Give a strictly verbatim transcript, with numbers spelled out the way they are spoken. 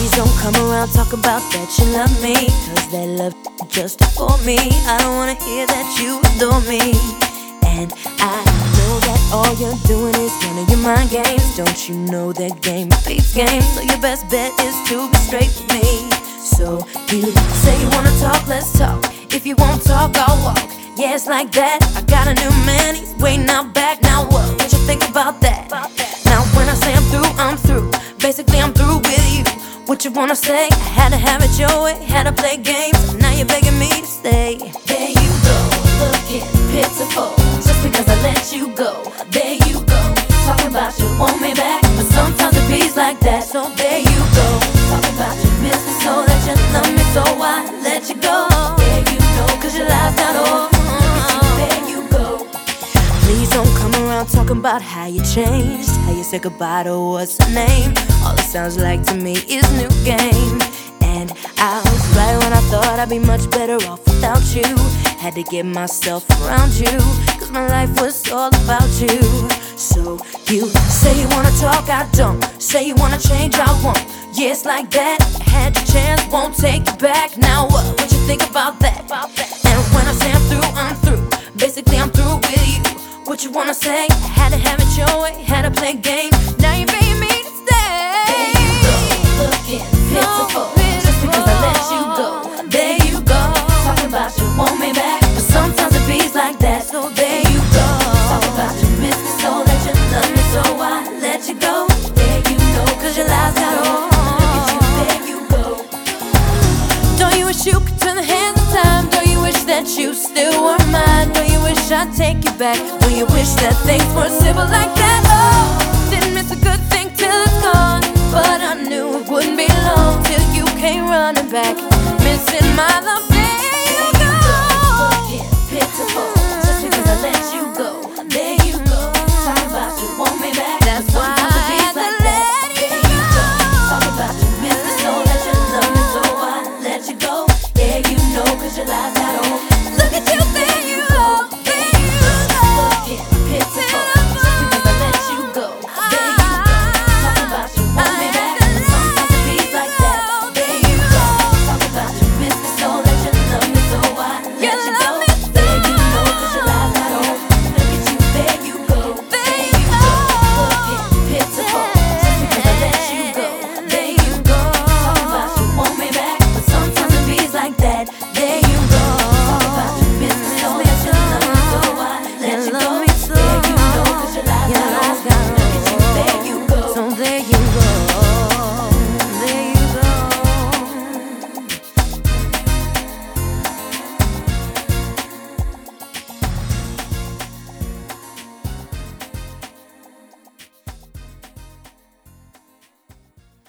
Please don't come around talk about that you love me, cause that love just for me. I don't wanna hear that you adore me. And I know that all you're doing is running your mind games. Don't you know that game beats game? So your best bet is to be straight with me. So you say you wanna talk, let's talk. If you won't talk, I'll walk. Yeah, it's like that. I got a new man, he's waiting out back. Now what? What you think about that? Now when I say I'm through, I'm through. Basically I'm through with you. What you wanna say? I had to have it your way, had to play games. Now you're begging me to stay. There you go, looking pitiful. Just because I let you go. There you go, talking about you want me back, but sometimes it beats like that. So there you go, talking about you miss me so that you love me, so I let you go. There you go, cause your life's not over. There you go. Please don't come around talking about how you changed, how you said goodbye to what's her name. All it sounds like to me is new game. And I was right when I thought I'd be much better off without you. Had to get myself around you, cause my life was all about you. So you say you wanna talk, I don't. Say you wanna change, I won't. Yeah, it's like that. Had your chance, won't take it back. Now what? What you think about that? And when I say I'm through, I'm through. Basically I'm through with you. What you wanna say? I had to have it your way, had to play games. Now you're begging me to stay. There you go, looking pitiful. Just because I let you go. There you go, talking about you want me back, but sometimes it beats like that. So there you go, talking about you miss me so that you love me, so I let you go. There you know, cause your lies got on. Look at you, there you go. Don't you wish you could turn the hands of time? Don't you wish that you still were mine? Don't you wish I'd take you back? Don't you wish that things were simple like that? Oh, didn't miss a good thing till it's gone, but I knew it wouldn't be long till you came running back, missing my love. There you go, looking pitiful. Just because I let you go. There you go, talking about you want me back. That's why I had to let you go. Talking about you miss me so that you love me, so I let you go. Yeah, you know, cause your lies got on. Look at you, there you go, there you go, looking pitiful. Just because I let you go. There you go, talking about you want me back, but sometimes it beats like that. There you go, talking about you miss me so that you love me, so I let you go. There you know, cause your lies got on. Look at you, there you go, there you go, looking pitiful. Just because I let you go. There you go, talking about you want me back, but sometimes it beats like that. There you go, talking about you miss me so that you love me, so I let you go. There you know, cause your lies got on. Look at you, there you go. So there you go.